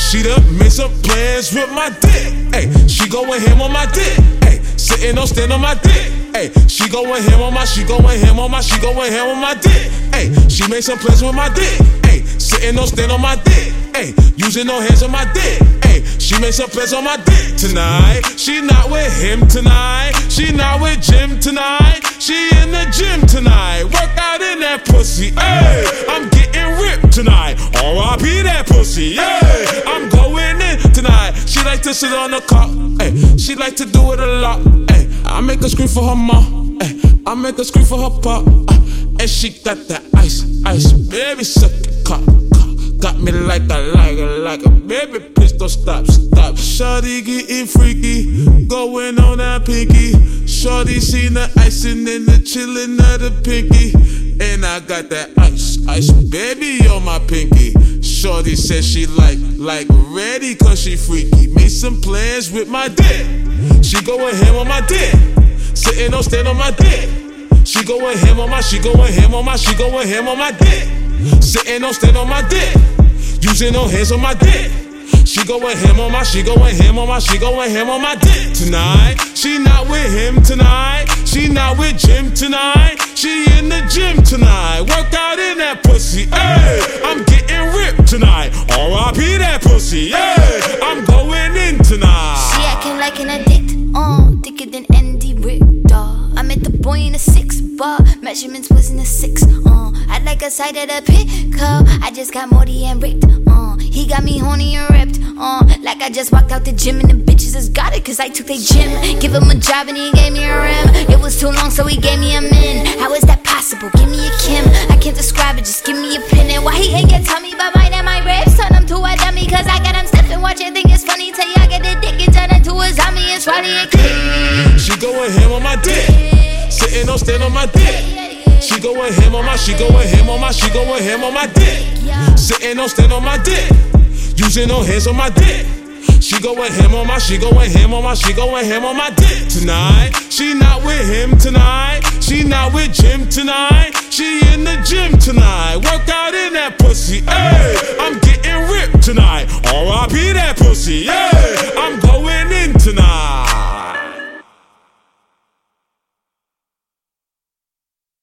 She done made some plans with my dick. Ay, she going ham on my dick. Ay, sitting on stand on my dick. Ay, she going ham on my, she going ham on my, she going ham on my dick. Ay, she made some plans with my dick. Ay, sitting on stand on my dick. Ay, using no hands on my dick. Ay, she made some plans on my dick tonight. She not with him tonight. She not with Jim tonight. She in the gym tonight. Work out in that pussy. Ay, I'm getting ripped tonight. R.I.P. that pussy. Ay, I'm going in tonight. She like to sit on the cock. Ay, she like to do it a lot. Ay, I make her scream for her mom. Ay, I make her scream for her pop. And she got that ice, baby, suck it, cock. Got me like a baby, please don't stop. Shawty getting freaky, going on that pinky. Shawty seen the icing and the chillin' of the pinky. And I got that ice, baby, on my pinky. Shawty said she like ready cause she freaky. Made some plans with my dick. She going ham on my dick. Sitting on stand on my dick. She going ham on my, she going ham on my, she going ham on my dick. Sitting on stand on my dick. Using no hands on my dick. She going ham on my, she going ham on my, she going ham on my dick tonight. She not with him tonight. She not with Jim tonight. She in the gym tonight. Work out in that pussy. Ay, I'm getting ripped tonight. R.I.P. that pussy. Ay, I'm going in tonight. She acting like an addict. Thicker than Andy Richter. I met the boy in a 6-bar. Measurements was in a 6. I like a side of the pickup. I just got Morty and ripped. He got me horny and ripped. Like I just walked out the gym and the bitches just got it cause I took their gym. Give him a job and he gave me a rim. It was too long so he gave me a min. How is that possible? Give me a Kim. I can't describe it, just give me a pin. And why he ain't get tummy by mine and my ribs? Turn him to a dummy cause I got him stiff and watch it. Think it's funny till y'all get the dick and turn into a zombie. It's Roddy and Click. She going ham on my dick. Sitting on stand on my dick. She going ham on my, she going ham on my, she going ham on my dick. Sitting on stand on my dick. Using no hands on my dick. She going ham on my, she going ham on my, she going ham on my dick tonight. She not with him tonight. She not with Jim tonight. She in the gym tonight. Work out in that pussy. Ay, I'm getting ripped tonight. R.I.P. that pussy. Ay.